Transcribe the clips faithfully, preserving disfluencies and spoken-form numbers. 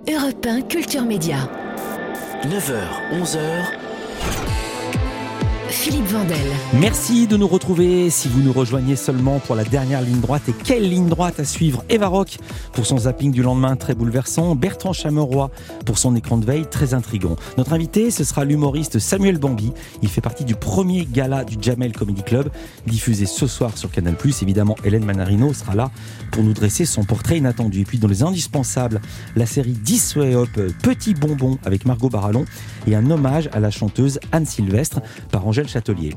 Europe un Culture Média. neuf heures, onze heures. Philippe Vandel. Merci de nous retrouver si vous nous rejoignez seulement pour la dernière ligne droite. Et quelle ligne droite à suivre! Eva Rock pour son zapping du lendemain très bouleversant, Bertrand Chameroy pour son écran de veille très intrigant. Notre invité, ce sera l'humoriste Samuel Bambi. Il fait partie du premier gala du Jamel Comedy Club, diffusé ce soir sur Canal plus. Évidemment, Hélène Manarino sera là pour nous dresser son portrait inattendu. Et puis dans les indispensables, la série This Way Up, Petit Bonbon avec Margot Barallon et un hommage à la chanteuse Anne Sylvestre par Angèle Châtelier.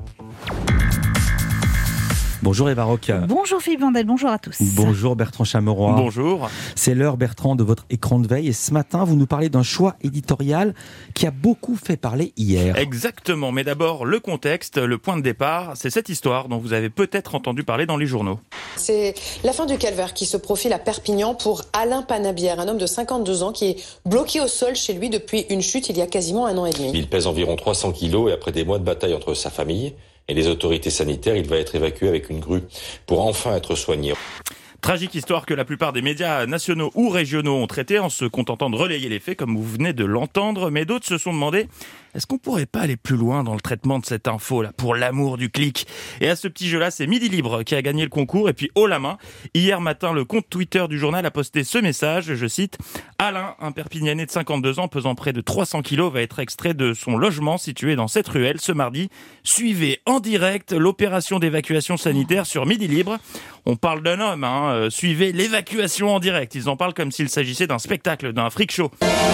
Bonjour Eva Rock. Bonjour Philippe Vandel, bonjour à tous. Bonjour Bertrand Chameroy. Bonjour. C'est l'heure Bertrand de votre écran de veille et ce matin vous nous parlez d'un choix éditorial qui a beaucoup fait parler hier. Exactement, mais d'abord le contexte, le point de départ, c'est cette histoire dont vous avez peut-être entendu parler dans les journaux. C'est la fin du calvaire qui se profile à Perpignan pour Alain Panabière, un homme de cinquante-deux ans qui est bloqué au sol chez lui depuis une chute il y a quasiment un an et demi. Il pèse environ trois cents kilos et après des mois de bataille entre sa famille et les autorités sanitaires, il va être évacué avec une grue pour enfin être soigné. Tragique histoire que la plupart des médias nationaux ou régionaux ont traité en se contentant de relayer les faits comme vous venez de l'entendre, mais d'autres se sont demandé est-ce qu'on pourrait pas aller plus loin dans le traitement de cette info là pour l'amour du clic. Et à ce petit jeu là, c'est Midi Libre qui a gagné le concours et puis haut la main, hier matin le compte Twitter du journal a posté ce message, je cite: Alain, un Perpignanais de cinquante-deux ans pesant près de trois cents kilos, va être extrait de son logement situé dans cette ruelle ce mardi. Suivez en direct l'opération d'évacuation sanitaire sur Midi Libre. On parle d'un homme, hein. Euh, suivez l'évacuation en direct. Ils en parlent comme s'il s'agissait d'un spectacle, d'un freak show.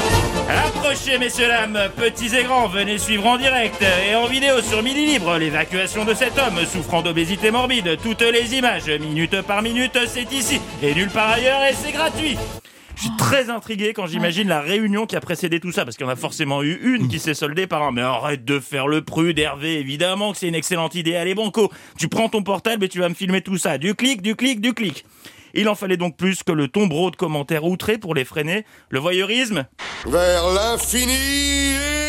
Approchez, messieurs, dames, petits et grands, venez suivre en direct et en vidéo sur Midi Libre l'évacuation de cet homme souffrant d'obésité morbide. Toutes les images, minute par minute, c'est ici et nulle part ailleurs et c'est gratuit. Je suis très intrigué quand j'imagine la réunion qui a précédé tout ça, parce qu'il y en a forcément eu une qui s'est soldée par un « mais arrête de faire le prude, Hervé, évidemment que c'est une excellente idée, allez banco, tu prends ton portable et tu vas me filmer tout ça, du clic, du clic, du clic ». Il en fallait donc plus que le tombereau de commentaires outrés pour les freiner. Le voyeurisme vers l'infini et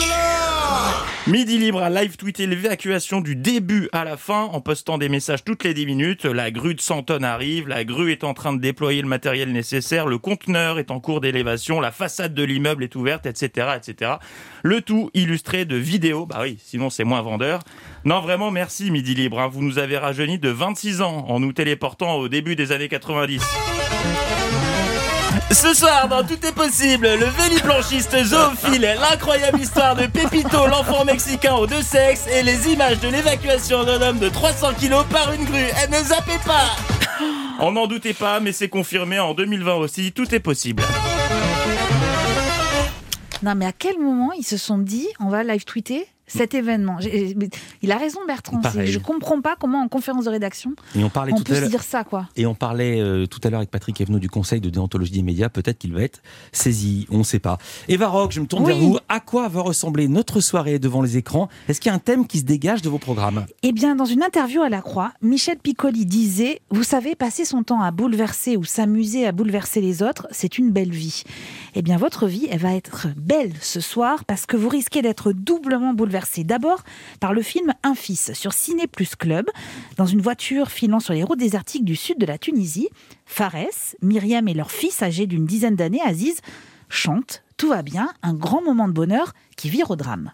au-delà. Midi Libre a live tweeté l'évacuation du début à la fin en postant des messages toutes les dix minutes. La grue de cent tonnes arrive, la grue est en train de déployer le matériel nécessaire, le conteneur est en cours d'élévation, la façade de l'immeuble est ouverte, et cetera, et cetera. Le tout illustré de vidéos. Bah oui, sinon c'est moins vendeur. Non, vraiment, merci Midi Libre. Hein. Vous nous avez rajeuni de vingt-six ans en nous téléportant au début des années quatre-vingt-dix. Ce soir, dans Tout est possible, le véliplanchiste zoophile, l'incroyable histoire de Pépito, l'enfant mexicain aux deux sexes, et les images de l'évacuation d'un homme de trois cents kilos par une grue. Et ne zappez pas! On n'en doutait pas, mais c'est confirmé en deux mille vingt aussi, tout est possible. Non, mais à quel moment ils se sont dit on va live tweeter cet événement? J'ai, il a raison Bertrand, c'est, je comprends pas comment en conférence de rédaction et on, parlait on tout peut à se l'heure, dire ça quoi. Et on parlait euh, tout à l'heure avec Patrick Evenot du Conseil de déontologie des médias, peut-être qu'il va être saisi, on ne sait pas. Eva Rock, je me tourne oui. vers vous, à quoi va ressembler notre soirée devant les écrans? Est-ce qu'il y a un thème qui se dégage de vos programmes? Eh bien, dans une interview à La Croix, Michel Piccoli disait « Vous savez, passer son temps à bouleverser ou s'amuser à bouleverser les autres, c'est une belle vie. » Eh bien, votre vie, elle va être belle ce soir parce que vous risquez d'être doublement bouleversé. D'abord, par le film Un fils sur Ciné Plus Club. Dans une voiture filant sur les routes désertiques du sud de la Tunisie, Fares, Myriam et leur fils âgé d'une dizaine d'années, Aziz, chantent « Tout va bien », un grand moment de bonheur qui vire au drame.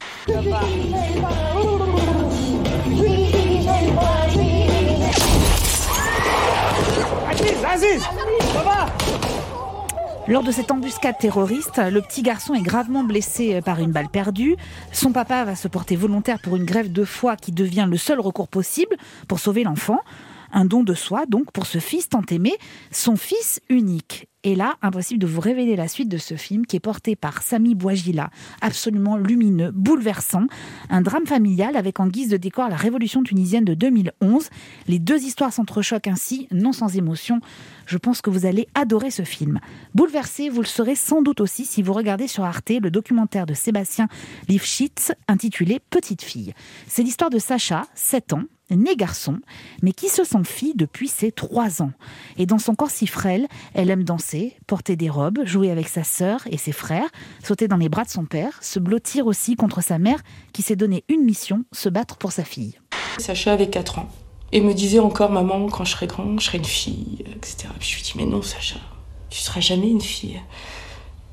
Aziz, Aziz, ça va ? Lors de cette embuscade terroriste, le petit garçon est gravement blessé par une balle perdue. Son papa va se porter volontaire pour une greffe de foie qui devient le seul recours possible pour sauver l'enfant. Un don de soi, donc, pour ce fils tant aimé, son fils unique. Et là, impossible de vous révéler la suite de ce film qui est porté par Sami Bouajila, absolument lumineux, bouleversant. Un drame familial avec en guise de décor la révolution tunisienne de deux mille onze. Les deux histoires s'entrechoquent ainsi, non sans émotion. Je pense que vous allez adorer ce film. Bouleversé, vous le serez sans doute aussi si vous regardez sur Arte le documentaire de Sébastien Lifshitz intitulé « Petite fille ». C'est l'histoire de Sacha, sept ans, né garçon, mais qui se sent fille depuis ses trois ans. Et dans son corps si frêle, elle aime danser, porter des robes, jouer avec sa sœur et ses frères, sauter dans les bras de son père, se blottir aussi contre sa mère qui s'est donné une mission, se battre pour sa fille. Sacha avait quatre ans et me disait encore « Maman, quand je serai grand, je serai une fille, et cetera » Puis je lui dis « Mais non Sacha, tu seras jamais une fille. »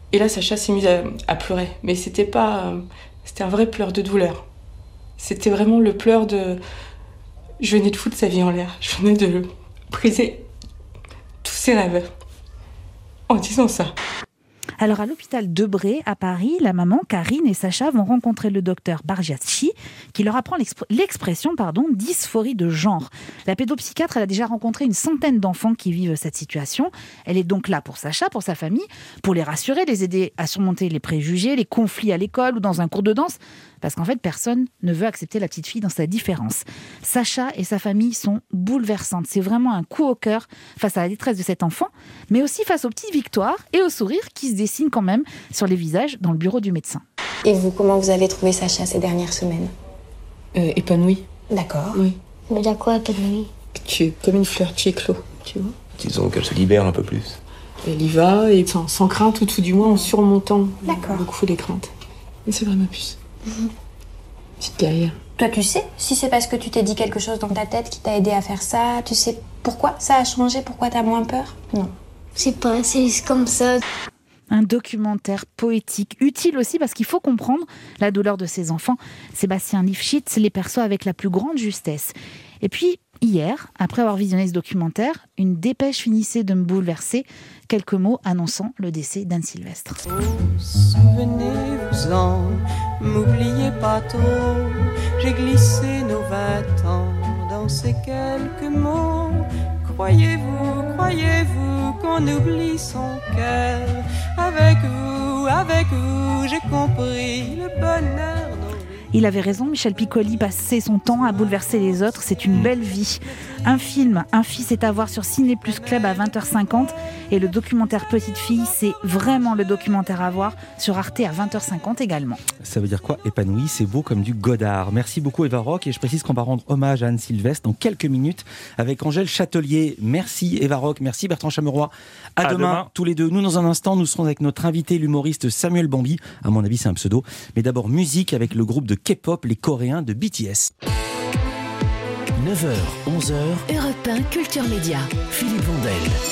Et là, Sacha s'est mise à, à pleurer. Mais c'était pas... Euh, c'était un vrai pleur de douleur. C'était vraiment le pleur de... Je venais de foutre sa vie en l'air. Je venais de briser tous ses rêves. En disant ça. Alors à l'hôpital Debré, à Paris, la maman, Karine et Sacha vont rencontrer le docteur Bargiaschi qui leur apprend l'exp- l'expression pardon, dysphorie de genre. La pédopsychiatre elle a déjà rencontré une centaine d'enfants qui vivent cette situation. Elle est donc là pour Sacha, pour sa famille, pour les rassurer, les aider à surmonter les préjugés, les conflits à l'école ou dans un cours de danse. Parce qu'en fait, personne ne veut accepter la petite fille dans sa différence. Sacha et sa famille sont bouleversantes. C'est vraiment un coup au cœur face à la détresse de cet enfant, mais aussi face aux petites victoires et aux sourires qui se dessinent quand même sur les visages dans le bureau du médecin. Et vous, comment vous avez trouvé Sacha ces dernières semaines ? euh, Épanoui. D'accord. Oui. Mais à quoi épanoui ? Tu es comme une fleur, tu éclos, tu vois. Disons qu'elle se libère un peu plus. Elle y va, et sans, sans crainte, ou tout du moins en surmontant D'accord. beaucoup les craintes. Et c'est vrai, ma puce. Mmh. Petite guerrière. Toi, tu sais, si c'est parce que tu t'es dit quelque chose dans ta tête qui t'a aidé à faire ça, tu sais pourquoi ça a changé, pourquoi t'as moins peur ? Non. C'est pas, c'est comme ça. Un documentaire poétique, utile aussi parce qu'il faut comprendre la douleur de ces enfants. Sébastien Lifshitz les perçoit avec la plus grande justesse. Et puis, hier, après avoir visionné ce documentaire, une dépêche finissait de me bouleverser. Quelques mots annonçant le décès d'Anne Sylvestre. Souvenez-vous-en, m'oubliez pas tôt, j'ai glissé nos vingt ans dans ces quelques mots. Croyez-vous, croyez-vous qu'on oublie son cœur? Avec vous, avec vous, j'ai compris le bonheur. Il avait raison, Michel Piccoli passait son temps à bouleverser les autres, c'est une belle vie. Un film, Un fils est à voir sur Ciné Plus Club à vingt heures cinquante et le documentaire Petite fille, c'est vraiment le documentaire à voir sur Arte à vingt heures cinquante également. Ça veut dire quoi, épanoui? C'est beau comme du Godard. Merci beaucoup Eva Roch et je précise qu'on va rendre hommage à Anne Sylvestre dans quelques minutes avec Angèle Châtelier. Merci Eva Roch, merci Bertrand Chameroy. À, à demain, demain tous les deux. Nous dans un instant, nous serons avec notre invité l'humoriste Samuel Bambi. À mon avis c'est un pseudo. Mais d'abord musique avec le groupe de K-pop, les Coréens de B T S. neuf heures, onze heures. Europe un Culture Média. Philippe Vandel.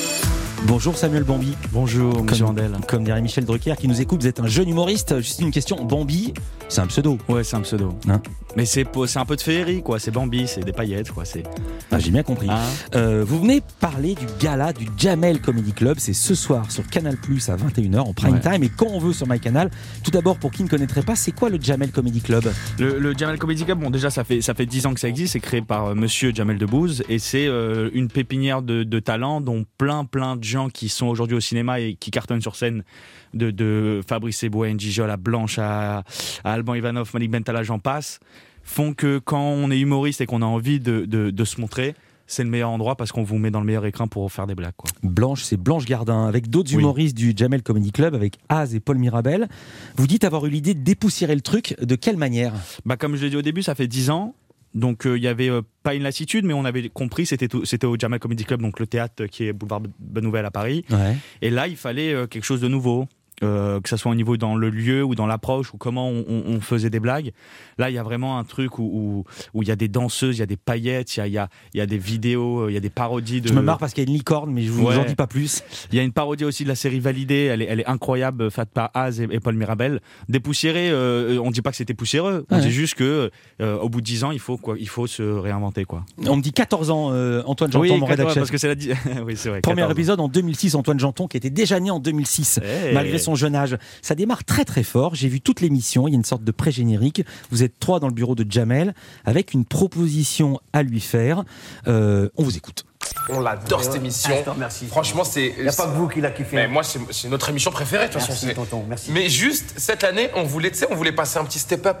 Bonjour Samuel Bambi. Bonjour Monsieur Vandel. Comme dirait Michel Drucker qui nous écoute, vous êtes un jeune humoriste. Juste une question, Bambi, c'est un pseudo? Ouais, c'est un pseudo. Hein? Mais c'est, c'est un peu de féerie, quoi. C'est Bambi, c'est des paillettes, quoi. C'est... Ah, j'ai bien compris. Ah. Euh, vous venez parler du gala du Jamel Comedy Club. C'est ce soir sur Canal Plus à vingt et une heures en prime ouais. time et quand on veut sur MyCanal. Tout d'abord, pour qui ne connaîtrait pas, c'est quoi le Jamel Comedy Club? Le, le Jamel Comedy Club, bon, déjà, ça fait ça fait dix ans que ça existe. C'est créé par euh, Monsieur Jamel Debbouze et c'est euh, une pépinière de, de talents, dont plein plein de gens qui sont aujourd'hui au cinéma et qui cartonnent sur scène. De, de Fabrice Eboué, Gijol, à Blanche, à, à Alban Ivanov, Malik Bentala, j'en passe, font que quand on est humoriste et qu'on a envie de, de, de se montrer, c'est le meilleur endroit parce qu'on vous met dans le meilleur écran pour faire des blagues, quoi. Blanche, c'est Blanche Gardin, avec d'autres oui. humoristes du Jamel Comedy Club, avec Az et Paul Mirabel. Vous dites avoir eu l'idée de dépoussiérer le truc, de quelle manière? Bah, comme je l'ai dit au début, ça fait dix ans. Donc il euh, y avait euh, pas une lassitude, mais on avait compris, c'était, tout, c'était au Jamel Comedy Club, donc le théâtre qui est boulevard Bonne Nouvelle à Paris. Ouais. Et là, il fallait euh, quelque chose de nouveau. Euh, que ça soit au niveau dans le lieu ou dans l'approche ou comment on, on, on faisait des blagues. Là, il y a vraiment un truc où où où il y a des danseuses, il y a des paillettes, il y a il y a il y a des vidéos, il y a des parodies de. Je me marre parce qu'il y a une licorne, mais je vous ouais. en dis pas plus. Il y a une parodie aussi de la série Validée, elle est elle est incroyable, faite par Az et, et Paul Mirabel. Dépoussiéré, euh, on dit pas que c'était poussiéreux, on ouais. dit juste que euh, au bout de dix ans, il faut quoi, il faut se réinventer, quoi. On me dit quatorze ans, euh, Antoine Janton, oui, mon rédacteur. Parce que c'est la oui, c'est vrai. Premier épisode en deux mille six, Antoine Janton qui était déjà né en deux mille six, hey. malgré son jeune âge. Ça démarre très très fort, j'ai vu toute l'émission, il y a une sorte de pré-générique, vous êtes trois dans le bureau de Jamel, avec une proposition à lui faire, euh, on vous écoute. On l'adore cette émission. Ah, merci. Franchement, c'est. Il n'y a pas que vous qui l'a kiffé. Mais moi, c'est, c'est notre émission préférée de toute façon. Merci, tonton, merci. Mais juste cette année, on voulait, tu sais, on voulait passer un petit step-up.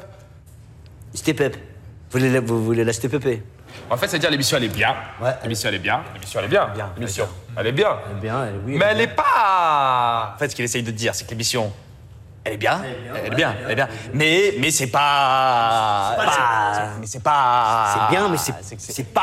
Step-up. Vous voulez, vous voulez la step-upper? En fait, c'est-à-dire l'émission elle est bien. Ouais. L'émission elle est bien. L'émission elle est bien. bien l'émission elle est bien. Elle est bien. Elle est bien. Elle est bien. Elle, oui, mais elle est pas. En fait, ce qu'il essaye de dire, c'est que l'émission. Elle est bien, elle est bien, elle est bien, mais mais c'est pas, c'est pas, mais c'est pas, c'est bien, mais c'est c'est, c'est, c'est pas,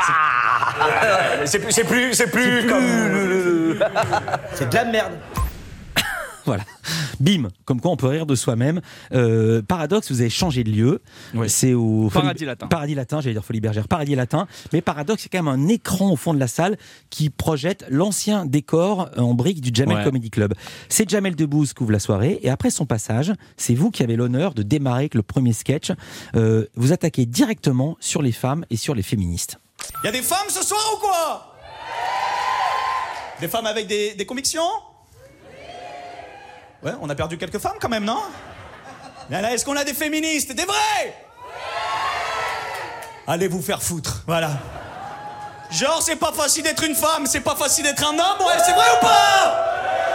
c'est, c'est plus, c'est plus, c'est plus, c'est, plus... c'est de la merde. Voilà. Bim, comme quoi on peut rire de soi-même. Euh, Paradoxe, vous avez changé de lieu. Oui. C'est au Paradis Folie... Latin. Paradis Latin, j'allais dire Folie Bergère. Paradis Latin. Mais Paradoxe, c'est quand même un écran au fond de la salle qui projette l'ancien décor en briques du Jamel Ouais. Comedy Club. C'est Jamel Debbouze qui ouvre la soirée. Et après son passage, c'est vous qui avez l'honneur de démarrer avec le premier sketch. Euh, vous attaquez directement sur les femmes et sur les féministes. Y a des femmes ce soir ou quoi? Des femmes avec des, des convictions? Ouais, on a perdu quelques femmes quand même, non? Là, là, est-ce qu'on a des féministes? Des vrais? Allez vous faire foutre, voilà. Genre, c'est pas facile d'être une femme, c'est pas facile d'être un homme, ouais, c'est vrai ou pas?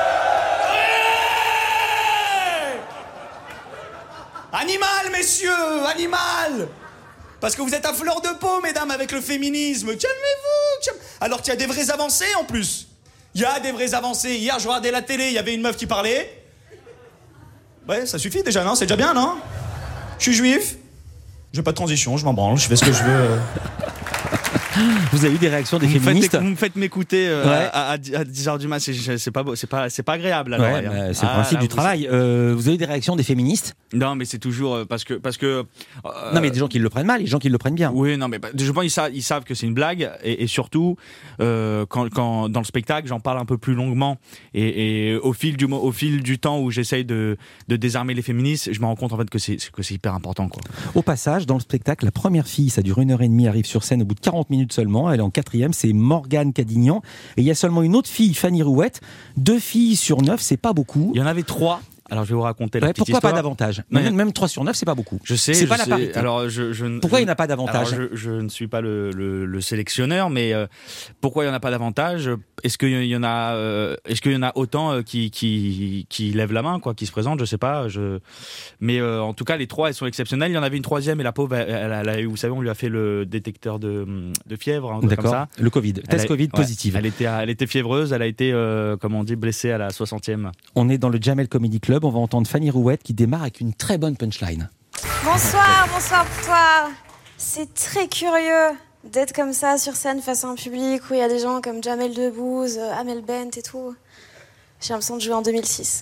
Ouais. Animal, messieurs, animal! Parce que vous êtes à fleur de peau, mesdames, avec le féminisme. Calmez-vous, calme... Alors qu'il y a des vraies avancées, en plus. Il y a des vraies avancées. Hier, je regardais la télé, il y avait une meuf qui parlait. Ouais, ça suffit déjà, non? C'est déjà bien, non? Je suis juif. J'ai pas de transition, je m'en branle, je fais ce que je veux. Vous avez eu des réactions des vous féministes? Me faites, vous me faites m'écouter euh, ouais. à, à, à dix heures du mat, c'est, c'est, pas, c'est, pas, c'est pas agréable. Alors, ouais, bah, c'est le principe ah, du travail. Euh, vous avez eu des réactions des féministes? Non, mais c'est toujours parce que... Parce que euh, non, mais des gens qui le prennent mal, des gens qui le prennent bien. Oui, non, mais bah, je pense qu'ils savent, ils savent que c'est une blague. Et, et surtout, euh, quand, quand, dans le spectacle, j'en parle un peu plus longuement. Et, et au, fil du, au fil du temps où j'essaye de, de désarmer les féministes, je me rends compte en fait que c'est, que c'est hyper important, quoi. Au passage, dans le spectacle, la première fille, ça dure une heure et demie, arrive sur scène au bout de quarante minutes seulement. Elle est en quatrième, c'est Morgane Cadignan. Et il y a seulement une autre fille, Fanny Rouette. Deux filles sur neuf, c'est pas beaucoup. Il y en avait trois. Alors je vais vous raconter la ouais, petite pourquoi histoire. Pourquoi pas davantage? Même, même trois sur neuf, c'est pas beaucoup. Je sais. C'est je pas sais. la parité. Alors, je, je, pourquoi je, il n'y en a pas davantage? je, je ne suis pas le, le, le sélectionneur, mais euh, pourquoi il n'y en a pas davantage? Est-ce qu'il y en a, euh, est-ce qu'il y en a autant euh, qui, qui, qui lèvent la main, quoi, qui se présentent? Je sais pas. Je... Mais euh, en tout cas, les trois, elles sont exceptionnelles. Il y en avait une troisième et la pauvre, elle, elle, elle a eu, vous savez, on lui a fait le détecteur de, de fièvre, hein, d'accord. Comme ça. Le Covid, test elle Covid a, positive. Ouais, elle était, elle était fiévreuse. Elle a été, euh, comme on dit, blessée à la soixantième. On est dans le Jamel Comedy Club. On va entendre Fanny Rouette qui démarre avec une très bonne punchline. Bonsoir, bonsoir pour toi. C'est très curieux d'être comme ça sur scène face à un public où il y a des gens comme Jamel Debbouze, Amel Bent et tout. J'ai l'impression de jouer en deux mille six.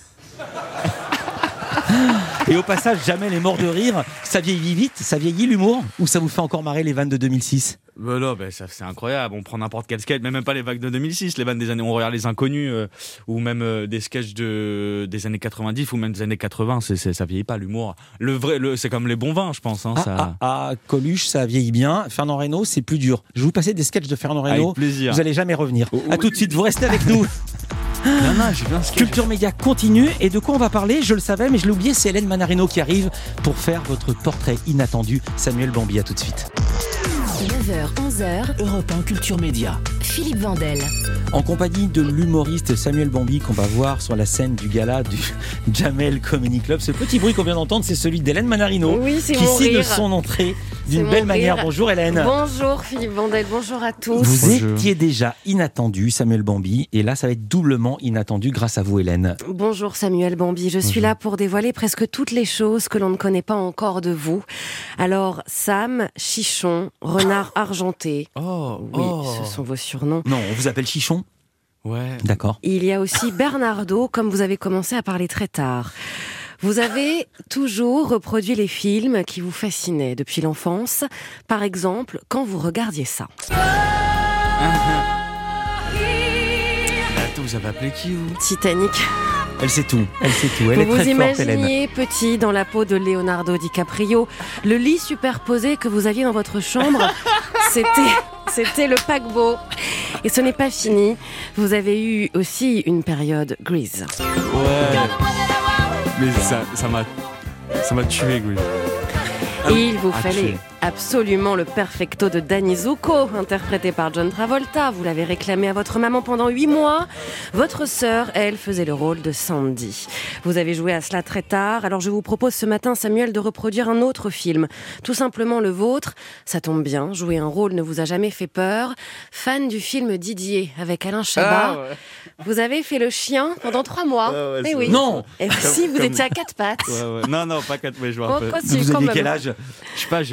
Et au passage, Jamel est mort de rire. Ça vieillit vite, ça vieillit l'humour, ou ça vous fait encore marrer les vannes de deux mille six? Ben non, ben ça, c'est incroyable. On prend n'importe quel sketch, mais même pas les vagues de deux mille six, les vannes des années, on regarde les inconnus, euh, ou même euh, des sketchs de, des années quatre-vingt-dix, ou même des années quatre-vingts, c'est, c'est, ça vieillit pas, l'humour. Le vrai, le, c'est comme les bons vins, je pense. Hein, ah, ça... ah, ah, Coluche, ça vieillit bien. Fernand Reynaud, c'est plus dur. Je vais vous passer des sketchs de Fernand Reynaud. Avec plaisir. Vous allez jamais revenir. Oh, à oui. tout de suite, vous restez avec nous. Non, non, j'ai bien Culture Média continue. Et de quoi on va parler? Je le savais, mais je l'ai oublié. C'est Hélène Manarino qui arrive pour faire votre portrait inattendu. Samuel Bambi, à tout de suite. neuf heures, onze heures, Europe un Culture Média. Philippe Vandel. En compagnie de l'humoriste Samuel Bambi qu'on va voir sur la scène du gala du Jamel Comedy Club. Ce petit bruit qu'on vient d'entendre, c'est celui d'Hélène Manarino oui, c'est qui mon signe rire. son entrée C'est d'une mon belle rire. manière. Bonjour Hélène. Bonjour Philippe Vandel, bonjour à tous. Vous Bonjour. étiez déjà inattendu, Samuel Bambi, et là ça va être doublement inattendu grâce à vous Hélène. Bonjour Samuel Bambi, je suis Bonjour. là pour dévoiler presque toutes les choses que l'on ne connaît pas encore de vous. Alors Sam, Chichon, Renard Argenté. Oh, oui, oh. ce sont vos surnoms. Non, on vous appelle Chichon? Ouais. D'accord. Il y a aussi Bernardo, comme vous avez commencé à parler très tard. Vous avez toujours reproduit les films qui vous fascinaient depuis l'enfance. Par exemple, quand vous regardiez ça. Attends, vous avez appelé qui, vous? Titanic. Elle sait tout, elle sait tout, elle vous est très vous forte Hélène. imaginiez petit dans la peau de Leonardo DiCaprio. Le lit superposé que vous aviez dans votre chambre, c'était, c'était le paquebot. Et ce n'est pas fini. Vous avez eu aussi une période grise. Ouais. Mais ça, ça m'a, ça m'a tué, Gris. Et il vous Ah, fallait tué. absolument le perfecto de Danny Zuko, interprété par John Travolta. Vous l'avez réclamé à votre maman pendant huit mois. Votre sœur, elle, faisait le rôle de Sandy. Vous avez joué à cela très tard. Alors je vous propose ce matin, Samuel, de reproduire un autre film. Tout simplement le vôtre. Ça tombe bien, jouer un rôle ne vous a jamais fait peur. Fan du film Didier avec Alain Chabat. Ah, ouais. Vous avez fait le chien pendant trois mois. Ah ouais, Eh c'est oui. vrai. Non. Et si, vous Comme- étiez à quatre pattes. Ouais, ouais. Non, non, pas quatre, mais je vois Oh, un peu. quoi, si, Vous quand aviez même. quel âge? Je sais pas, j'ai j'ai jamais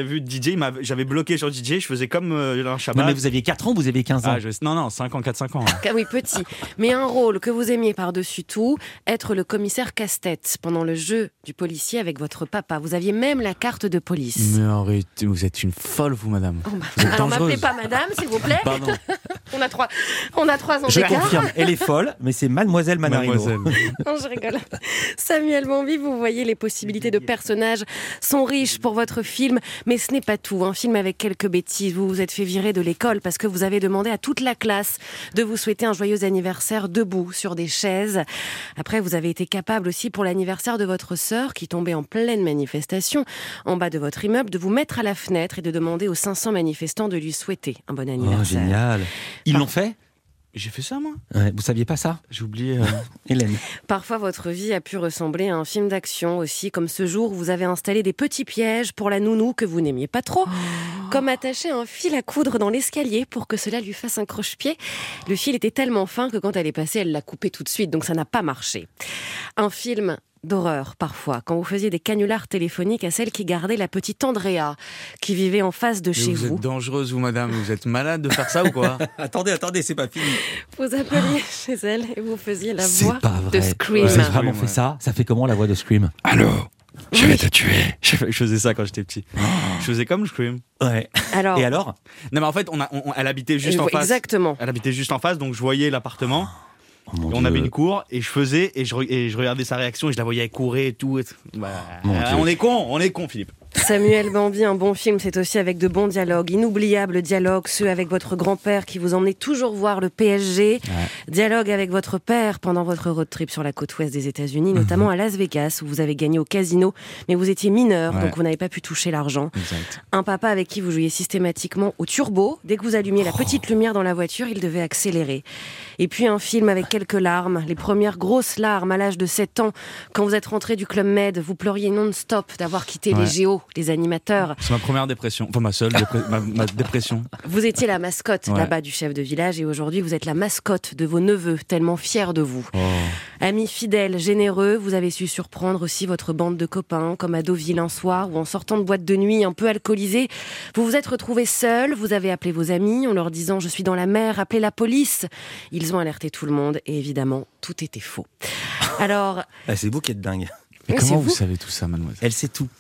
j'avais vu D J, il m'avait- j'avais bloqué sur D J, je faisais comme euh, un Shabbat. Non, mais vous aviez quatre ans, vous avez quinze ans. Ah, je- Non, non, cinq ans, quatre cinq ans. Ah oui, petit. Mais un rôle que vous aimiez par-dessus tout, être le commissaire casse-tête pendant le jeu du policier avec votre papa. Vous aviez même la carte de police. Mais arrêtez, vous êtes une folle, vous, madame. Oh, bah, Vous êtes alors dangereuse. m'appelez pas madame, s'il vous plaît. Pardon. on, a trois, on a trois ans Je d'écart. confirme, elle est folle, mais c'est Mademoiselle Manarino. Mademoiselle. Non, je rigole. Samuel Bambi, vous voyez, les possibilités de personnages sont riches pour votre film, mais ce n'est pas tout. Un film avec quelques bêtises. Vous vous êtes fait virer de l'école parce que vous avez demandé à toute la classe de vous souhaiter un joyeux anniversaire debout sur des chaises. Après, vous avez été capable aussi pour l'anniversaire de votre sœur qui tombait en pleine manifestation en bas de votre immeuble de vous mettre à la fenêtre et de demander aux cinq cents manifestants de lui souhaiter un bon Oh, anniversaire. génial. Ils l'ont fait? J'ai fait ça, moi. Ouais, vous saviez pas ça? J'ai oublié. euh, Hélène. Parfois, votre vie a pu ressembler à un film d'action aussi, comme ce jour où vous avez installé des petits pièges pour la nounou que vous n'aimiez pas trop, comme attacher un fil à coudre dans l'escalier pour que cela lui fasse un croche-pied. Le fil était tellement fin que quand elle est passée, elle l'a coupé tout de suite, donc ça n'a pas marché. Un film d'horreur, parfois, quand vous faisiez des canulars téléphoniques à celle qui gardait la petite Andrea, qui vivait en face de mais chez vous vous. êtes dangereuse, vous, madame. Vous êtes malade de faire ça ou quoi? Attendez, attendez, c'est pas fini. Vous appeliez chez elle et vous faisiez la C'est voix pas de vrai. Scream. Vous avez vraiment fait ça? Ça fait comment la voix de Scream? Allô? Je vais te tuer. Je faisais ça quand j'étais petit. Je faisais comme Scream. Ouais. Alors, Et alors? Non, mais en fait, on a, on- elle habitait juste en face. Exactement. Elle habitait juste en face, donc je voyais l'appartement. Oh, mon Et on Dieu. avait une cour et je faisais et je, re- et je regardais sa réaction et je la voyais courir et tout. Et tout. Bah, Mon euh, Dieu. on est con, on est con, Philippe. Samuel Bambi, un bon film, c'est aussi avec de bons dialogues, inoubliables dialogues, ceux avec votre grand-père qui vous emmenait toujours voir le P S G, dialogue avec votre père pendant votre road trip sur la côte ouest des États-Unis, notamment à Las Vegas, où vous avez gagné au casino, mais vous étiez mineur, Ouais. donc vous n'avez pas pu toucher l'argent. Exact. Un papa avec qui vous jouiez systématiquement au turbo. Dès que vous allumiez la petite lumière dans la voiture, il devait accélérer. Et puis un film avec quelques larmes, les premières grosses larmes à l'âge de sept ans. Quand vous êtes rentré du Club Med, vous pleuriez non-stop d'avoir quitté Ouais. les Géos, les animateurs. C'est ma première dépression. Enfin, ma seule dépré- ma, ma dépression. Vous étiez la mascotte Ouais. là-bas du chef de village et aujourd'hui vous êtes la mascotte de vos neveux, tellement fiers de vous. Oh. Amis fidèles, généreux, vous avez su surprendre aussi votre bande de copains, comme à Deauville un soir ou en sortant de boîte de nuit un peu alcoolisé. Vous vous êtes retrouvés seuls, vous avez appelé vos amis en leur disant « je suis dans la mer, appelez la police ». Ils ont alerté tout le monde et évidemment, tout était faux. Alors, Ah, c'est vous qui êtes dingue. Mais Oui, comment c'est vous vous. savez tout ça, mademoiselle? Elle sait tout.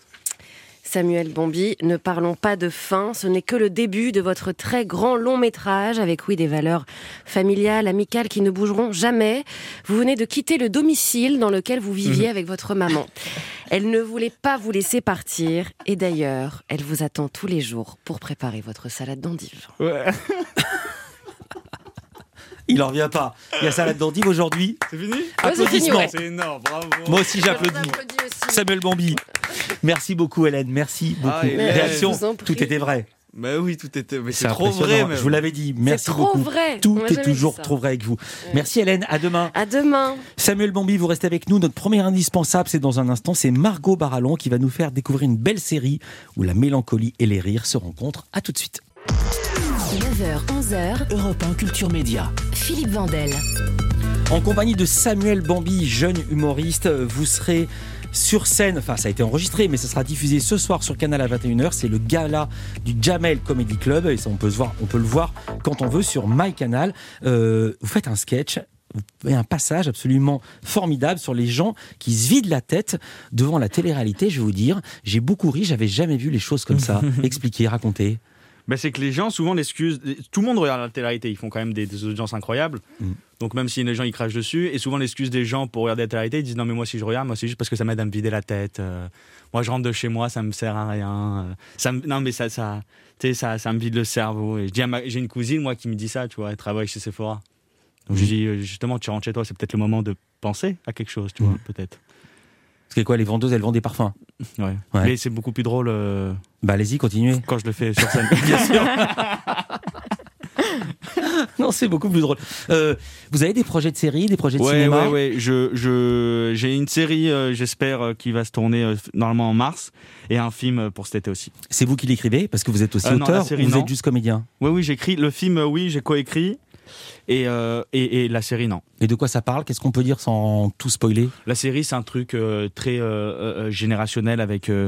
Samuel Bambi, ne parlons pas de fin, ce n'est que le début de votre très grand long métrage avec, oui, des valeurs familiales, amicales qui ne bougeront jamais. Vous venez de quitter le domicile dans lequel vous viviez avec votre maman. Elle ne voulait pas vous laisser partir et d'ailleurs, elle vous attend tous les jours pour préparer votre salade d'endive. Ouais. Il en revient pas. Il y a salade d'endive aujourd'hui. C'est fini? Applaudissements. ouais. C'est énorme, bravo. Moi aussi Je j'applaudis. vous applaudis aussi. Samuel Bambi. Merci beaucoup Hélène, merci beaucoup. Ah, Hélène. Réaction, Je vous en prie. tout était vrai. Bah oui, tout était. Mais c'est C'est trop impressionnant. vrai, même. Je vous l'avais dit. Merci trop beaucoup. vrai. Tout On m'a est jamais dit toujours ça. trop vrai avec vous. Merci Hélène. À demain. À demain. Samuel Bambi, vous restez avec nous. Notre premier indispensable, c'est dans un instant. C'est Margot Barallon qui va nous faire découvrir une belle série où la mélancolie et les rires se rencontrent. À tout de suite. neuf heures, onze heures, Europe un Culture Média. Philippe Vandel. En compagnie de Samuel Bambi, jeune humoriste, vous serez sur scène, enfin ça a été enregistré, mais ça sera diffusé ce soir sur Canal à vingt et une heures. C'est le gala du Jamel Comedy Club et ça on peut, se voir, on peut le voir quand on veut sur MyCanal. Euh, vous faites un sketch, vous avez un passage absolument formidable sur les gens qui se vident la tête devant la télé-réalité. Je vais vous dire, j'ai beaucoup ri, j'avais jamais vu les choses comme ça. Expliquez, racontez. Bah, c'est que les gens, souvent, l'excuse. Tout le monde regarde la télé-réalité, ils font quand même des, des audiences incroyables. Mm. Donc, même si les gens ils crachent dessus, et souvent, l'excuse des gens pour regarder la télé-réalité, ils disent non, mais moi, si je regarde, moi, c'est juste parce que ça m'aide à me vider la tête. Euh, moi, je rentre de chez moi, ça me sert à rien. Euh, ça me, non, mais ça, ça, tu sais, ça, ça me vide le cerveau. Et je dis à ma- j'ai une cousine, moi, qui me dit ça, tu vois, elle travaille chez Sephora. Donc, je dis, euh, justement, tu rentres chez toi, c'est peut-être le moment de penser à quelque chose, tu vois, peut-être. Parce que quoi, les vendeuses, elles vendent des parfums. Ouais. Ouais. Mais c'est beaucoup plus drôle. euh, Bah allez-y, continuez. Quand je le fais sur scène. Bien sûr. Non, c'est beaucoup plus drôle. Euh, vous avez des projets de série, des projets de Ouais, cinéma ouais, ouais. Je, je, j'ai une série, euh, j'espère, euh, qui va se tourner euh, normalement en mars, et un film euh, pour cet été aussi. C'est vous qui l'écrivez parce que vous êtes aussi Euh, non, auteur la série, ou vous non. êtes juste comédien? Oui, oui, j'écris. Le film, euh, oui, j'ai coécrit. Et, euh, et, et la série, non. Et de quoi ça parle? Qu'est-ce qu'on peut dire sans tout spoiler? La série, c'est un truc euh, très euh, euh, générationnel avec euh,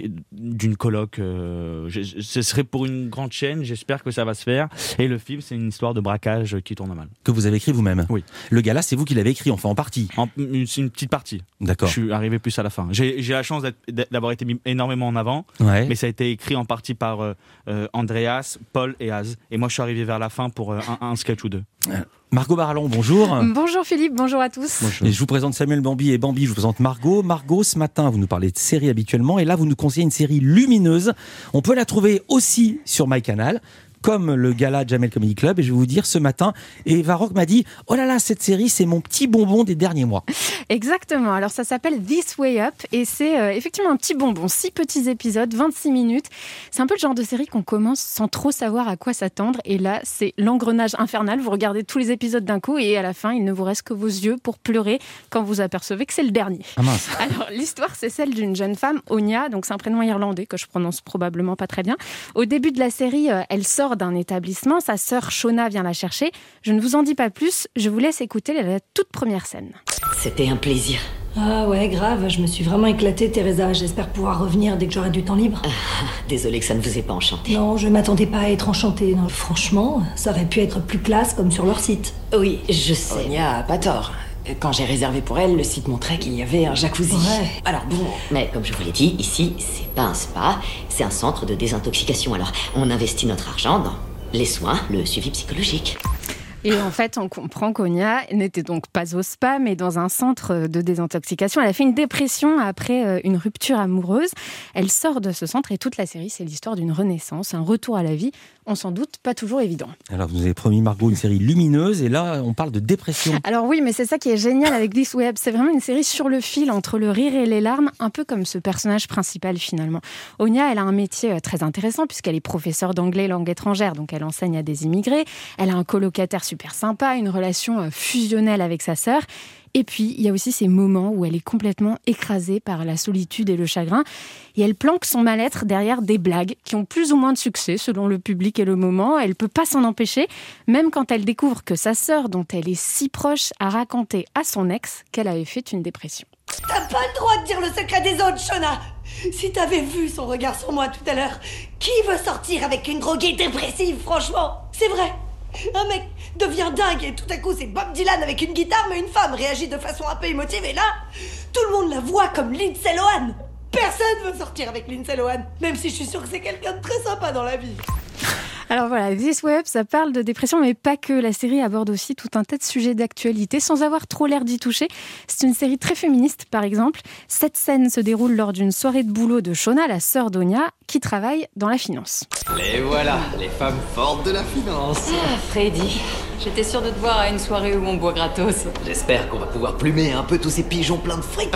d'une coloc. Euh, je, ce serait pour une grande chaîne, j'espère que ça va se faire. Et le film, c'est une histoire de braquage qui tourne mal. Que vous avez écrit vous-même? Oui. Le gala, c'est vous qui l'avez écrit, enfin en partie? en, une, une petite partie. D'accord. Je suis arrivé plus à la fin. J'ai, j'ai la chance d'être, d'avoir été mis énormément en avant, ouais. mais ça a été écrit en partie par euh, euh, Andreas, Paul et Az. Et moi, je suis arrivé vers la fin pour euh, un, un sketch ou deux. Euh, Margot Barallon, bonjour. Bonjour Philippe, bonjour à tous. Bonjour. Et je vous présente Samuel Bambi et Bambi, je vous présente Margot. Margot, ce matin, vous nous parlez de séries habituellement et là, vous nous conseillez une série lumineuse. On peut la trouver aussi sur MyCanal, comme le gala Jamel Comedy Club. Et je vais vous dire, ce matin, Eva Rock m'a dit « Oh là là, cette série, c'est mon petit bonbon des derniers mois. » Exactement. Alors, ça s'appelle This Way Up et c'est euh, effectivement un petit bonbon. Six petits épisodes, vingt-six minutes. C'est un peu le genre de série qu'on commence sans trop savoir à quoi s'attendre. Et là, c'est l'engrenage infernal. Vous regardez tous les épisodes d'un coup et à la fin, il ne vous reste que vos yeux pour pleurer quand vous apercevez que c'est le dernier. Ah mince. Alors, l'histoire, c'est celle d'une jeune femme, Onya. Donc, c'est un prénom irlandais que je prononce probablement pas très bien. Au début de la série, euh, elle sort d'un établissement. Sa sœur Shona vient la chercher. Je ne vous en dis pas plus. Je vous laisse écouter la toute première scène. C'était un plaisir. Ah ouais, grave. Je me suis vraiment éclatée, Teresa. J'espère pouvoir revenir dès que j'aurai du temps libre. Ah, désolée que ça ne vous ait pas enchanté. Non, je m'attendais pas à être enchantée. Non, franchement, ça aurait pu être plus classe comme sur leur site. Oui, je sais. Onya a pas tort. Quand j'ai réservé pour elle, le site montrait qu'il y avait un jacuzzi. Ouais. Alors bon, mais comme je vous l'ai dit, ici, c'est pas un spa, c'est un centre de désintoxication. Alors, on investit notre argent dans les soins, le suivi psychologique. Et en fait, on comprend qu'Onya n'était donc pas au spa, mais dans un centre de désintoxication. Elle a fait une dépression après une rupture amoureuse. Elle sort de ce centre et toute la série, c'est l'histoire d'une renaissance, un retour à la vie. On s'en doute, pas toujours évident. Alors, vous avez promis, Margot, une série lumineuse, et là, on parle de dépression. Alors oui, mais c'est ça qui est génial avec This Way Up. C'est vraiment une série sur le fil, entre le rire et les larmes, un peu comme ce personnage principal, finalement. Onya, elle a un métier très intéressant, puisqu'elle est professeure d'anglais langue étrangère, donc elle enseigne à des immigrés. Elle a un colocataire super sympa, une relation fusionnelle avec sa sœur. Et puis, il y a aussi ces moments où elle est complètement écrasée par la solitude et le chagrin. Et elle planque son mal-être derrière des blagues qui ont plus ou moins de succès selon le public et le moment. Elle ne peut pas s'en empêcher, même quand elle découvre que sa sœur, dont elle est si proche, a raconté à son ex qu'elle avait fait une dépression. T'as pas le droit de dire le secret des autres, Shona. Si t'avais vu son regard sur moi tout à l'heure, qui veut sortir avec une droguée dépressive, franchement? C'est vrai. Un mec devient dingue et tout à coup c'est Bob Dylan avec une guitare, mais une femme réagit de façon un peu émotive et là, tout le monde la voit comme Lindsay Lohan. Personne veut sortir avec Lindsay Lohan, même si je suis sûre que c'est quelqu'un de très sympa dans la vie. Alors voilà, This Way Up, ça parle de dépression, mais pas que. La série aborde aussi tout un tas de sujets d'actualité, sans avoir trop l'air d'y toucher. C'est une série très féministe, par exemple. Cette scène se déroule lors d'une soirée de boulot de Shona, la sœur d'Onya, qui travaille dans la finance. Les voilà, les femmes fortes de la finance. Ah, Freddy, j'étais sûre de te voir à une soirée où on boit gratos. J'espère qu'on va pouvoir plumer un peu tous ces pigeons pleins de fric.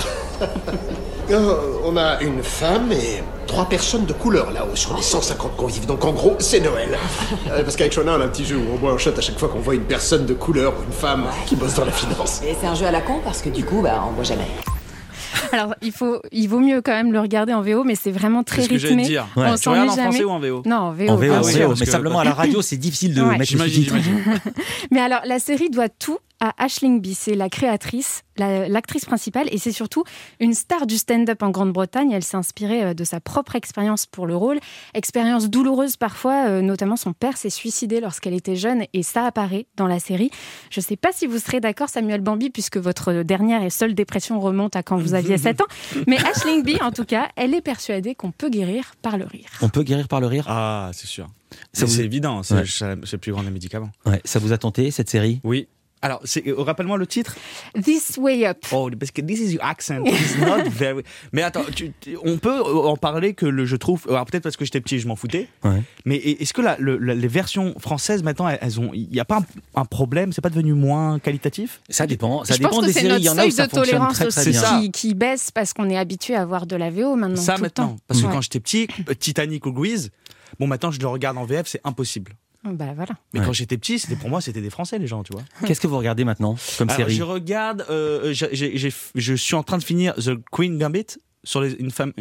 Euh, on a une femme et trois personnes de couleur là-haut sur les cent cinquante convives. Donc en gros, c'est Noël. Euh, parce qu'avec Shona, on a un petit jeu où on boit un shot à chaque fois qu'on voit une personne de couleur ou une femme qui bosse dans la finance. Et c'est un jeu à la con parce que du coup, bah, on boit jamais. Alors, il, faut, il vaut mieux quand même le regarder en V O, mais c'est vraiment très rythmé. C'est ce que j'allais dire. Ouais. On tu regardes en jamais... français ou en V O? Non, en V O. En V O, ah, oui, mais simplement à la radio, c'est difficile de ouais. mettre les sous-titres. Mais alors, la série doit tout à Aisling Bea. C'est la créatrice, la, l'actrice principale, et c'est surtout une star du stand-up en Grande-Bretagne. Elle s'est inspirée de sa propre expérience pour le rôle. Expérience douloureuse parfois, euh, notamment son père s'est suicidé lorsqu'elle était jeune, et ça apparaît dans la série. Je ne sais pas si vous serez d'accord, Samuel Bambi, puisque votre dernière et seule dépression remonte à quand vous aviez sept ans. Mais Aisling Bea, en tout cas, elle est persuadée qu'on peut guérir par le rire. On peut guérir par le rire? Ah, c'est sûr. Ça vous... C'est évident, c'est, ouais. c'est le plus grand des médicaments. Ouais. Ça vous a tenté, cette série? Oui. Alors, c'est, euh, rappelle-moi le titre. This Way Up. Oh, parce que this is your accent. It's not very... Mais attends, tu, tu, on peut en parler que le, je trouve... Alors peut-être parce que j'étais petit, je m'en foutais. Ouais. Mais est-ce que la, le, la, les versions françaises, maintenant, elles ont... Il n'y a pas un, un problème? C'est pas devenu moins qualitatif? Ça dépend. Ça je dépend pense que des c'est séries. Il y en a où ça fonctionne très, très bien. C'est notre seuil de tolérance aussi qui, qui baisse parce qu'on est habitué à voir de la V O maintenant. Ça tout maintenant. Le temps. Parce que ouais. quand j'étais petit, Titanic ou Grease, bon, maintenant, je le regarde en V F, c'est impossible. Bah voilà. Mais ouais. quand j'étais petit, c'était pour moi, c'était des Français, les gens, tu vois. Qu'est-ce que vous regardez maintenant comme Alors, série? Je regarde, euh, j'ai, j'ai, j'ai, je suis en train de finir The Queen Gambit sur les, une femme,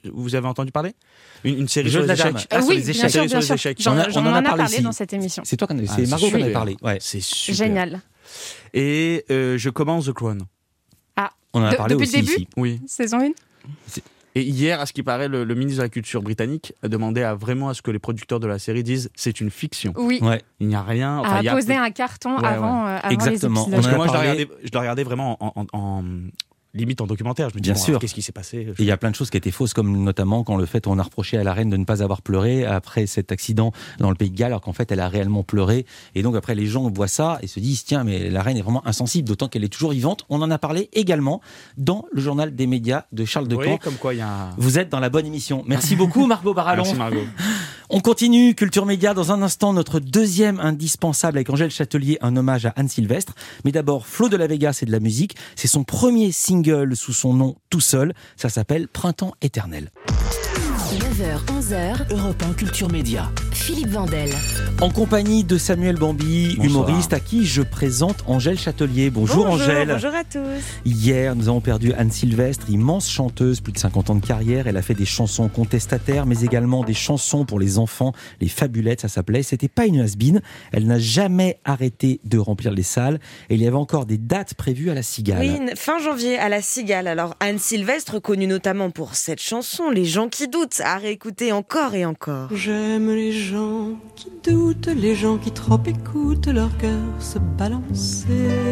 vous avez entendu parler une, une série Jeux sur de les la dame. échecs. Ah, oui, une bien série sûr, sur bien les sûr. échecs. J'en, On a- j'en on en en a a parlé parlé ici. dans cette émission. C'est toi, qui en- Ah, c'est c'est Margot qui en a super. parlé. Ouais. C'est super. Génial. Et euh, je commence The Crown. Ah, On en a de- parlé depuis aussi le début ici. Oui. Saison un. Et hier, à ce qui paraît, le, le ministre de la Culture britannique a demandé à vraiment à ce que les producteurs de la série disent c'est une fiction. Oui. Ouais. Il n'y a rien. Enfin, À il y a poser peu- un carton Ouais, avant, ouais. euh, avant Exactement. les On épisodes. en Parce que a moi, je le parlé. regardais, je le regardais vraiment en, en- en- limite en documentaire. Je me dis, Bien bon, sûr. alors, qu'est-ce qui s'est passé Et il y a plein de choses qui étaient fausses, comme notamment quand le fait on a reproché à la reine de ne pas avoir pleuré après cet accident dans le Pays de Galles, alors qu'en fait elle a réellement pleuré. Et donc après les gens voient ça et se disent tiens, mais la reine est vraiment insensible, d'autant qu'elle est toujours vivante. On en a parlé également dans le journal des médias de Charles Oui, Decamp. comme quoi il y a un... Vous êtes dans la bonne émission. Merci beaucoup Margot Barallon. Merci Margot. On continue Culture Média dans un instant, notre deuxième indispensable avec Angèle Châtelier, un hommage à Anne Sylvestre. Mais d'abord, Flo de la Vega, c'est de la musique. C'est son premier single sous son nom tout seul. Ça s'appelle Printemps éternel. neuf heures onze heures, Europe un Culture Média. Philippe Vandel. En compagnie de Samuel Bambi, Bonsoir. humoriste, à qui je présente Angèle Châtelier. Bonjour, Bonjour, Angèle. bonjour à tous. Hier, nous avons perdu Anne Sylvestre, immense chanteuse, plus de cinquante ans de carrière. Elle a fait des chansons contestataires, mais également des chansons pour les enfants, les fabulettes, ça s'appelait. C'était pas une has-been. Elle n'a jamais arrêté de remplir les salles. Et il y avait encore des dates prévues à la Cigale. Oui, fin janvier à la Cigale. Alors Anne Sylvestre, connue notamment pour cette chanson, Les gens qui doutent, à réécouter encore et encore. J'aime les gens qui doutent, les gens qui trop écoutent leur cœur se balancer.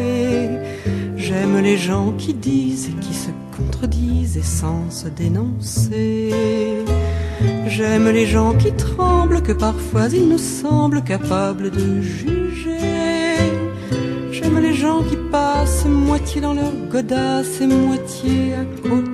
J'aime les gens qui disent et qui se contredisent et sans se dénoncer. J'aime les gens qui tremblent, que parfois ils nous semblent capables de juger. J'aime les gens qui passent moitié dans leur godasse et moitié à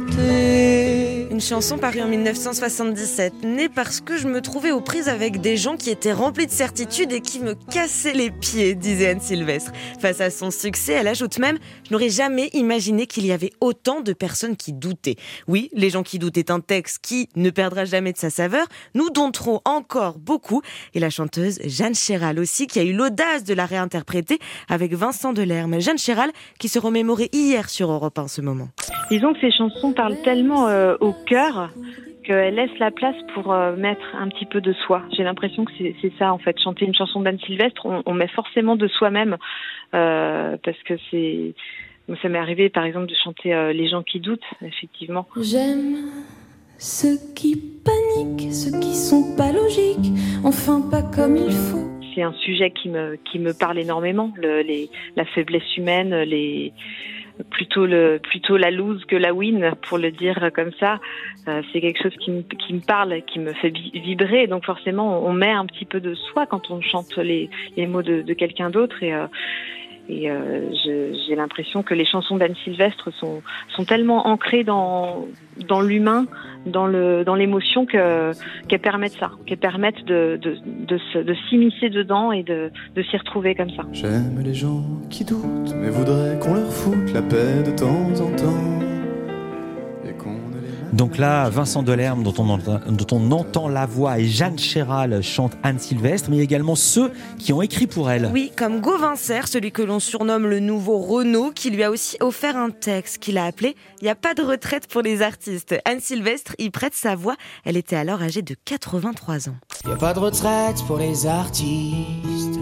côté. Une chanson parue en mille neuf cent soixante-dix-sept, née parce que je me trouvais aux prises avec des gens qui étaient remplis de certitudes et qui me cassaient les pieds, disait Anne Sylvestre. Face à son succès, elle ajoute même « Je n'aurais jamais imaginé qu'il y avait autant de personnes qui doutaient ». Oui, Les gens qui doutent est un texte qui ne perdra jamais de sa saveur. Nous douterons encore beaucoup. Et la chanteuse Jeanne Chéral aussi, qui a eu l'audace de la réinterpréter avec Vincent Delerme. Jeanne Chéral qui se remémorait hier sur Europe un en ce moment. Disons que ces chansons parlent tellement euh, au cœur qu'elles laissent la place pour euh, mettre un petit peu de soi. J'ai l'impression que c'est, c'est ça en fait. Chanter une chanson d'Anne Sylvestre, on, on met forcément de soi-même euh, parce que c'est... Ça m'est arrivé par exemple de chanter euh, Les gens qui doutent, effectivement. J'aime ceux qui paniquent, ceux qui sont pas logiques, enfin pas comme il faut. C'est un sujet qui me, qui me parle énormément, le, les, la faiblesse humaine, les... plutôt le plutôt la lose que la win, pour le dire comme ça. Euh, c'est quelque chose qui me, qui me parle, qui me fait vibrer. Donc forcément, on met un petit peu de soi quand on chante les, les mots de, de quelqu'un d'autre. Et, euh, et euh, je, j'ai l'impression que les chansons d'Anne Sylvestre sont, sont tellement ancrées dans, dans l'humain, dans, le, dans l'émotion, que, qu'elles permettent ça, qu'elles permettent de, de, de, se, de s'immiscer dedans et de, de s'y retrouver comme ça. J'aime les gens qui doutent, mais voudraient qu'on leur foute la paix de temps en temps. Et qu'on ne les... Donc là, Vincent Delerme, dont on, entend, dont on entend la voix, et Jeanne Chéral chante Anne Sylvestre, mais il y a également ceux qui ont écrit pour elle. Oui, comme Gauvin Serre, celui que l'on surnomme le nouveau Renaud, qui lui a aussi offert un texte qu'il a appelé « Il n'y a pas de retraite pour les artistes ». Anne Sylvestre y prête sa voix. Elle était alors âgée de quatre-vingt-trois ans. Il n'y a pas de retraite pour les artistes.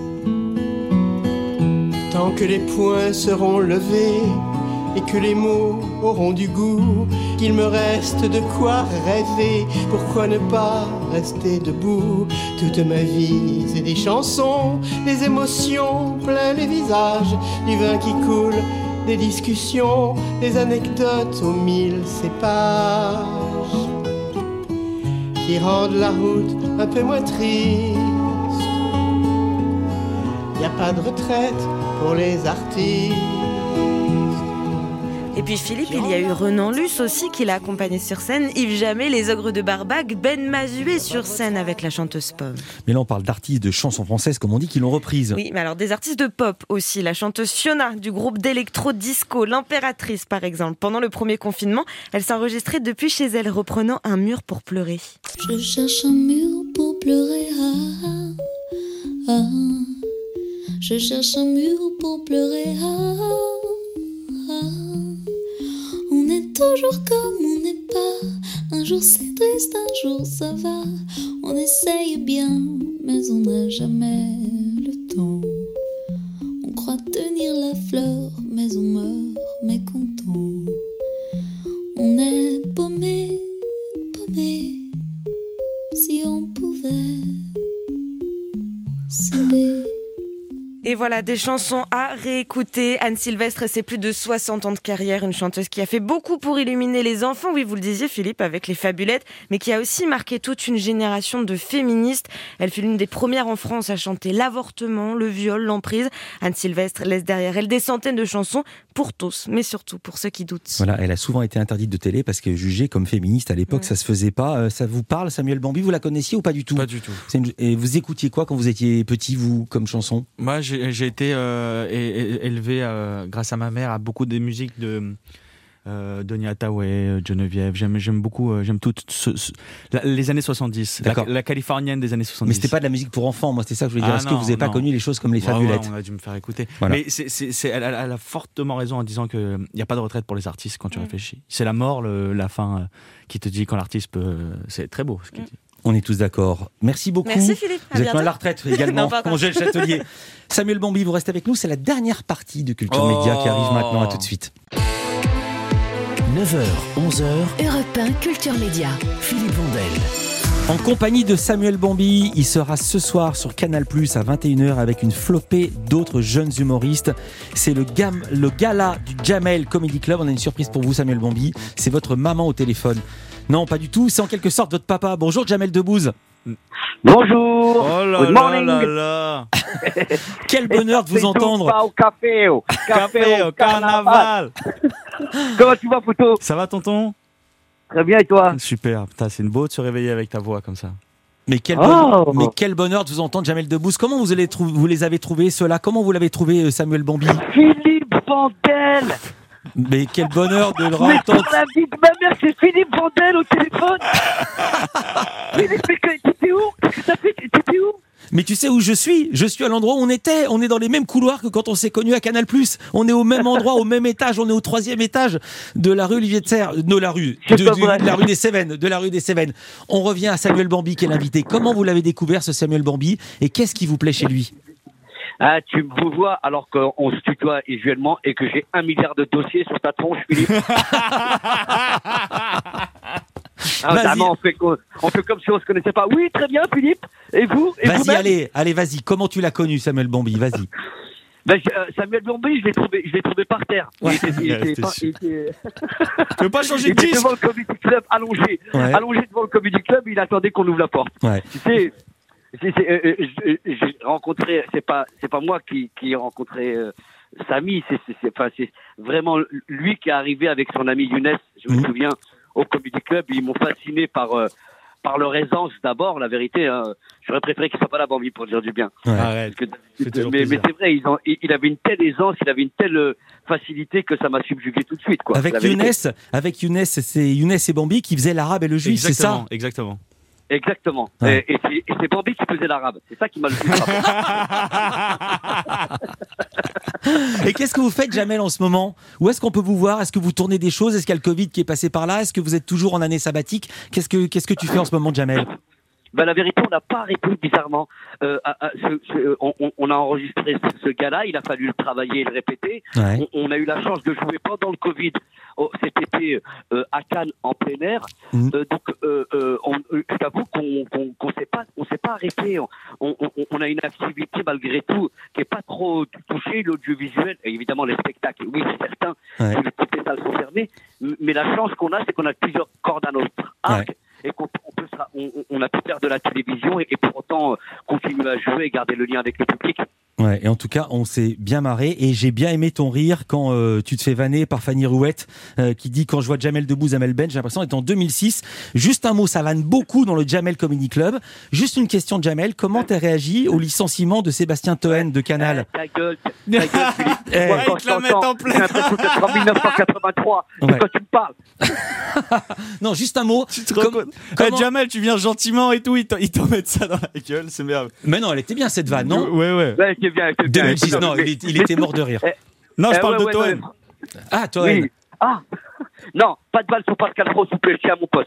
Tant que les poings seront levés et que les mots auront du goût, qu'il me reste de quoi rêver. Pourquoi ne pas rester debout? Toute ma vie, c'est des chansons, des émotions plein les visages, du vin qui coule, des discussions, des anecdotes aux mille cépages, qui rendent la route un peu moins triste. Y a pas de retraite pour les artistes. Et puis Philippe, il y a eu Renan Luce aussi qui l'a accompagné sur scène, Yves Jamais, Les Ogres de Barbac, Ben Mazué sur scène avec la chanteuse Pomme. Mais là on parle d'artistes de chansons françaises, comme on dit, qui l'ont reprise. Oui, mais alors des artistes de pop aussi, la chanteuse Fiona du groupe d'électro-disco, l'Impératrice par exemple. Pendant le premier confinement, elle s'enregistrait depuis chez elle, reprenant Un mur pour pleurer. Je cherche un mur pour pleurer, ah, ah, ah. Je cherche un mur pour pleurer, ah, ah. On est toujours comme on n'est pas, Un jour c'est triste, un jour ça va. On essaye bien, mais on n'a jamais le temps. On croit tenir la fleur, mais on meurt mécontent. On est paumé, paumé. Si on pouvait s'aimer. Et voilà, des chansons à réécouter. Anne Sylvestre, c'est plus de soixante ans de carrière, une chanteuse qui a fait beaucoup pour illuminer les enfants, oui, vous le disiez Philippe, avec les Fabulettes, mais qui a aussi marqué toute une génération de féministes. Elle fut l'une des premières en France à chanter l'avortement, le viol, l'emprise. Anne Sylvestre laisse derrière elle des centaines de chansons pour tous, mais surtout pour ceux qui doutent. Voilà, elle a souvent été interdite de télé parce que jugée comme féministe à l'époque, ouais. Ça se faisait pas. Euh, ça vous parle, Samuel Bambi, vous la connaissiez ou pas du tout ? Pas du tout. C'est une... Et vous écoutiez quoi quand vous étiez petit, vous, comme chanson ? Moi, j'ai J'ai, j'ai été euh, élevé euh, grâce à ma mère à beaucoup de musiques de euh, Donny Hathaway, Geneviève. J'aime, j'aime beaucoup, euh, j'aime toutes ce, ce, la, les années soixante-dix, la, la californienne des années soixante-dix. Mais c'était pas de la musique pour enfants, moi c'était ça que je voulais dire. Ah Est-ce non, que vous n'avez pas non. connu les choses comme les ouais, Fabulettes ? Ouais, on a dû me faire écouter. Voilà. Mais c'est, c'est, c'est, elle, elle a fortement raison en disant qu'il n'y a pas de retraite pour les artistes quand tu mmh. réfléchis. C'est la mort, le, la fin, euh, qui te dit quand l'artiste peut. C'est très beau ce qu'il mmh. dit. On est tous d'accord. Merci beaucoup. Merci Philippe. Vous êtes loin de la retraite également. non, Angèle Châtelier. Samuel Bambi, vous restez avec nous. C'est la dernière partie de Culture oh. Média qui arrive maintenant. À tout de suite. neuf heures, onze heures. Europe un Culture Média. Philippe Vandel. En compagnie de Samuel Bambi, il sera ce soir sur Canal plus, à vingt et une heures avec une flopée d'autres jeunes humoristes. C'est le, gam, le gala du Jamel Comedy Club. On a une surprise pour vous, Samuel Bambi. C'est votre maman au téléphone. Non, pas du tout. C'est en quelque sorte votre papa. Bonjour, Jamel Debbouze. Bonjour. Oh là Good morning. là là là. Quel bonheur de vous entendre. Pas au café, au café, café au, au carnaval. Comment tu vas, Poutou ? Ça va, tonton ? Très bien, et toi ? Super. Putain, c'est une beau de se réveiller avec ta voix comme ça. Mais quel, oh. bonheur, mais quel bonheur de vous entendre, Jamel Debbouze. Comment vous, allez trou- vous les avez trouvés, ceux-là ? Comment vous l'avez trouvé, Samuel Bambi ? Philippe Vandel. Mais quel bonheur de le mais entendre. pour la vie de ma mère, c'est Philippe Vandel au téléphone. Philippe, mais t'étais où ? Qu'est-ce que t'as fait ? T'étais où ? Mais tu sais où je suis ? Je suis à l'endroit où on était. On est dans les mêmes couloirs que quand on s'est connus à Canal plus. On est au même endroit, au même étage. On est au troisième étage de la rue Olivier de Serre. De la rue, de, du, de la rue des Cévennes. De la rue des Cévennes. On revient à Samuel Bambi qui est l'invité. Comment vous l'avez découvert, ce Samuel Bambi ? Et qu'est-ce qui vous plaît chez lui ? Ah, tu me vois alors qu'on se tutoie usuellement et que j'ai un milliard de dossiers sur ta tronche, Philippe. Ah, non, on, fait, on fait comme si on se connaissait pas. Oui, très bien, Philippe. Et vous et Vas-y, vous-même allez, allez, vas-y. Comment tu l'as connu, Samuel Bambi ? Vas-y. Ben, euh, Samuel Bambi, je l'ai trouvé, je l'ai trouvé par terre. Ouais. Il était, il était, pas, il était... Tu veux pas changer il de était disque ? devant le Comedy Club, allongé, ouais. allongé devant le Comedy Club. Il attendait qu'on ouvre la porte. Ouais. Tu sais, c'est, c'est, euh, euh, j'ai rencontré. C'est pas, c'est pas moi qui, qui ai rencontré euh, Samy. C'est, c'est, c'est, enfin, c'est vraiment lui qui est arrivé avec son ami Younes. Je me mmh. souviens au Comedy Club. Ils m'ont fasciné par. Euh, par leur aisance d'abord, la vérité, hein, j'aurais préféré qu'il soit pas là, Bambi, pour dire du bien. Ouais. Arrête. Que, mais, mais c'est vrai, ils ont, il avait une telle aisance, il avait une telle facilité que ça m'a subjugué tout de suite. Quoi, avec Younes, avec Younes, c'est Younes et Bambi qui faisaient l'arabe et le juif, c'est ça ? Exactement. Exactement. Ouais. Et, et, c'est, et c'est Bambi qui faisait l'arabe. C'est ça qui m'a le plus frappé. Et qu'est-ce que vous faites, Jamel, en ce moment ? Où est-ce qu'on peut vous voir ? Est-ce que vous tournez des choses ? Est-ce qu'il y a le Covid qui est passé par là ? Est-ce que vous êtes toujours en année sabbatique ? Qu'est-ce que, qu'est-ce que tu fais en ce moment, Jamel ? Ben, la vérité, on n'a pas arrêté, bizarrement. Euh, à, à, ce, ce, on, on a enregistré ce, ce gars-là, il a fallu le travailler et le répéter. Ouais. On, on a eu la chance de jouer pendant le Covid, oh, cet été, euh, à Cannes, en plein air. Mmh. Euh, donc, euh, euh, on, euh, je t'avoue qu'on qu'on, qu'on s'est pas, on s'est pas arrêté. On, on, on a une activité, malgré tout, qui est pas trop touchée, l'audiovisuel, et évidemment les spectacles, oui, c'est certain, ouais. Toutes les salles sont fermées, mais la chance qu'on a, c'est qu'on a plusieurs cordes à notre arc. Ouais. Et qu'on on peut, on, on a pu faire de la télévision et, et pour autant euh, continuer à jouer et garder le lien avec le public. Ouais, et en tout cas, on s'est bien marré et j'ai bien aimé ton rire quand euh, tu te fais vanner par Fanny Rouette euh, qui dit quand je vois Jamel Debbouze à Melbourne, j'ai l'impression d'être en deux mille six. Juste un mot, ça vanne beaucoup dans le Jamel Comedy Club. Juste une question, Jamel, comment t'as réagi au licenciement de Sébastien Toen de Canal ? Ta gueule, ta gueule, Philippe. Eh, Moi, quand je t'entends, j'ai l'impression d'être en dix-neuf cent quatre-vingt-trois. Ouais. De quoi tu me parles ? Non, juste un mot. Tu te Comme, comment... eh, Jamel, tu viens gentiment et tout, ils t'en, ils t'en mettent ça dans la gueule, c'est merveilleux. Mais non, elle était bien cette vanne, non ? Ouais, ouais. Ouais, c'est bien, c'est bien. deux mille six, non, il, il était mort de rire. Eh, non, je eh, parle ouais, de ouais, Toen. Ouais. Ah, Toen. Oui. Ah, non, pas de balle sur Pascal Pro, s'il vous plaît, je tiens à mon poste.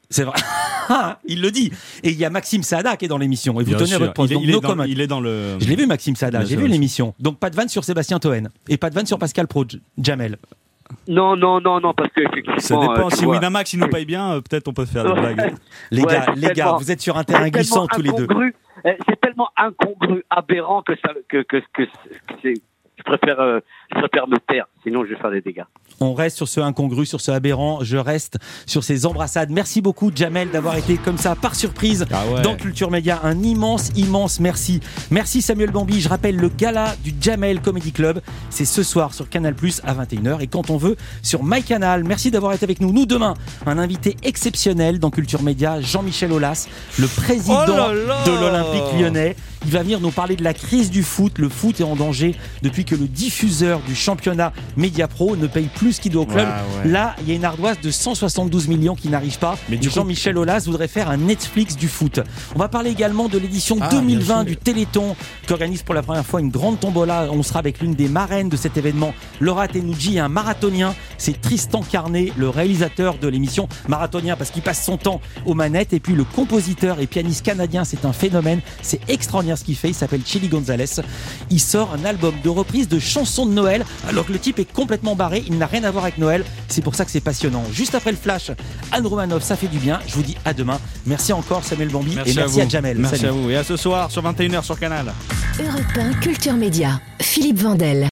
C'est vrai. Il le dit. Et il y a Maxime Saada qui est dans l'émission. Et vous Bien tenez sûr. votre poste. Il est, Donc, il est no dans, comment. il est dans le. Je l'ai vu, Maxime Saada. Bien J'ai sûr, vu bien l'émission. Donc pas de vanne sur Sébastien Toen. Et pas de vanne sur Pascal Pro, J- Jamel. Non, non, non, non, parce que effectivement. Ça dépend. euh, tu si vois, Winamax il nous paye bien, euh, peut-être on peut faire des Ouais. blagues. Les Ouais, gars, c'est les gars, tellement- vous êtes sur un terrain c'est glissant tellement tous les deux. incongru, euh, C'est tellement incongru, aberrant que ça, que, que, que, que c'est. Je préfère, euh, je préfère me taire, sinon je vais faire des dégâts. On reste sur ce incongru, sur ce aberrant. Je reste sur ces embrassades. Merci beaucoup, Jamel, d'avoir été comme ça par surprise Ah ouais. dans Culture Média. Un immense, immense merci. Merci Samuel Bambi. Je rappelle le gala du Jamel Comedy Club. C'est ce soir sur Canal Plus à vingt et une heures et quand on veut sur MyCanal. Merci d'avoir été avec nous. Nous, demain, un invité exceptionnel dans Culture Média, Jean-Michel Aulas, le président Oh là là de l'Olympique lyonnais. Il va venir nous parler de la crise du foot. Le foot est en danger depuis que le diffuseur du championnat Mediapro ne paye plus ce qu'il doit au club. Ouais, ouais. Là, il y a une ardoise de cent soixante-douze millions qui n'arrive pas. Mais Mais du coup- Jean-Michel Aulas voudrait faire un Netflix du foot. On va parler également de l'édition Ah, deux mille vingt bien sûr. du Téléthon qui organise pour la première fois une grande tombola. On sera avec l'une des marraines de cet événement, Laura Tenucci, et un marathonien. C'est Tristan Carnet, le réalisateur de l'émission. Marathonien parce qu'il passe son temps aux manettes. Et puis le compositeur et pianiste canadien, c'est un phénomène. C'est extraordinaire ce qu'il fait. Il s'appelle Chili Gonzalez. Il sort un album de reprise de chansons de Noël alors que le type est complètement barré. Il n'a rien à voir avec Noël. C'est pour ça que c'est passionnant. Juste après le flash, Anne Romanoff, ça fait du bien. Je vous dis à demain. Merci encore Samuel Bambi Merci et merci à, à, vous. Jamel. Merci Salut. à vous. Et à ce soir sur vingt et une heures sur Canal. Europe un Culture Média. Philippe Vandel.